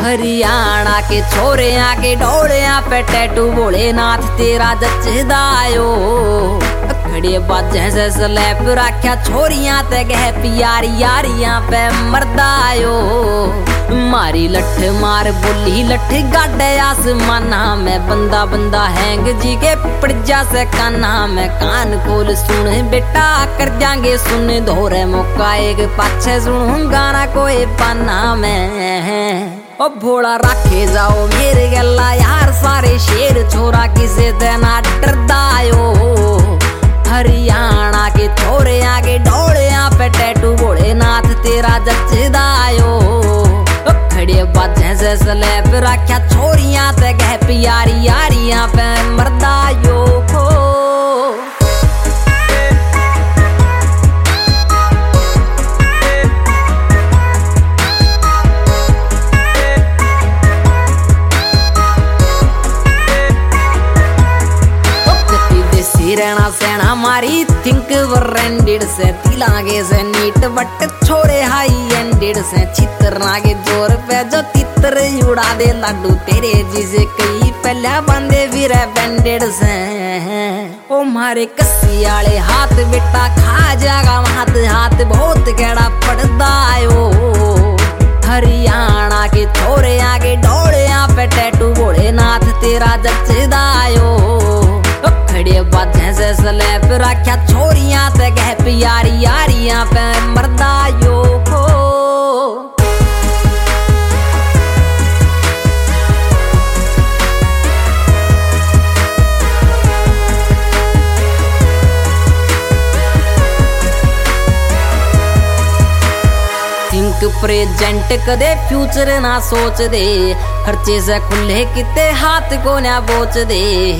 हरियाणा के छोरे आके डोड़िया पे टैटू भोलेनाथ तेरा जचदायो खड़े बाजे से स्लैब रख्या छोरियां ते गह प्यारी यारियां पे मरदायो मारी लठ मार बोली लठ गाडे आसमाना में बंदा बंदा हैंग जी के पड़जा से काना में कान खोल सुन बेटा कर जाएंगे सुन धोरे मौका एक पाछे सुनूं गाना कोई पाना में ओ भोला रखे जाओ मेरे गला यार सारे शेर छोरा किसे देना डरदायो हरियाणा के छोरे आगे डोड़िया पे टैटू भोलेनाथ तेरा जचदायो खड़े बाजे से स्लैब रख्या छोरियां ते गह प्यारी यारियां पे मरदायो रहना सेना मारी थिंक ब्रांडेड से दिलागे से नीट बट छोरे हाई एंडेड से चित्र नागे जोर पे जो तितर उड़ा दे लाडू तेरे जिसे कई पहले बंदे भी रे बैंडेड से ओ मारे कस्सी आले हाथ बेटा खा जागा हाथ हाथ बहुत गड़ा पड़दायो हरियाणा के छोरे आगे डोड़िया पे टैटू भोलेनाथ तेरा जचदायो खड़े बाजे से स्लैब रख्या छोरियां ते गह प्यारी यारियां पे मरदायो थिंक प्रेजेंट कदे फ्यूचर ना सोच दे खर्चे से खुले किते हाथ को ना बोच दे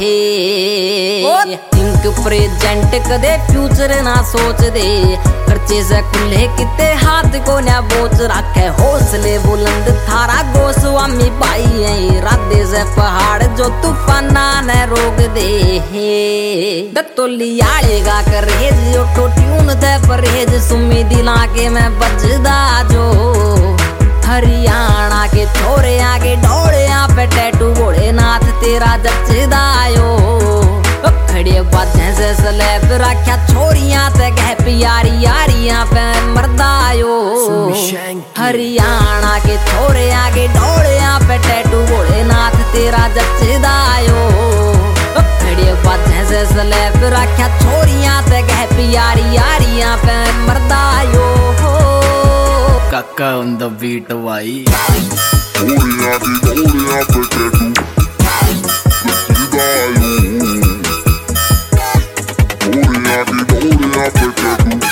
थिंक प्रेजेंट कदे फ्यूचर ना सोच दे खर्चे से खुले किते हाथ को ना बोच रखे हौसले बुलंद थारा गोस्वामी भाई है राधे से पहाड़ जो तूफाना न रोक दे दत्तोली आलेगा करेज ऑटो ट्यून दे परहेज सुमी दिला के मैं बजदा जो हरियाणा के छोरे आगे डोड़िया पे टैटू भोलेनाथ तेरा जचदायो खड़े बाजे से स्लैब रख्या छोरियां ते गह प्यारी यारियां पे मरदायो हरियाणा के छोरे आगे डोड़िया पे टैटू भोलेनाथ तेरा जचदायो खड़े बाजे से स्लैब रख्या छोरियां ते गह प्यारी यारियां पे मरदायो काका on the beat भाई Put it up,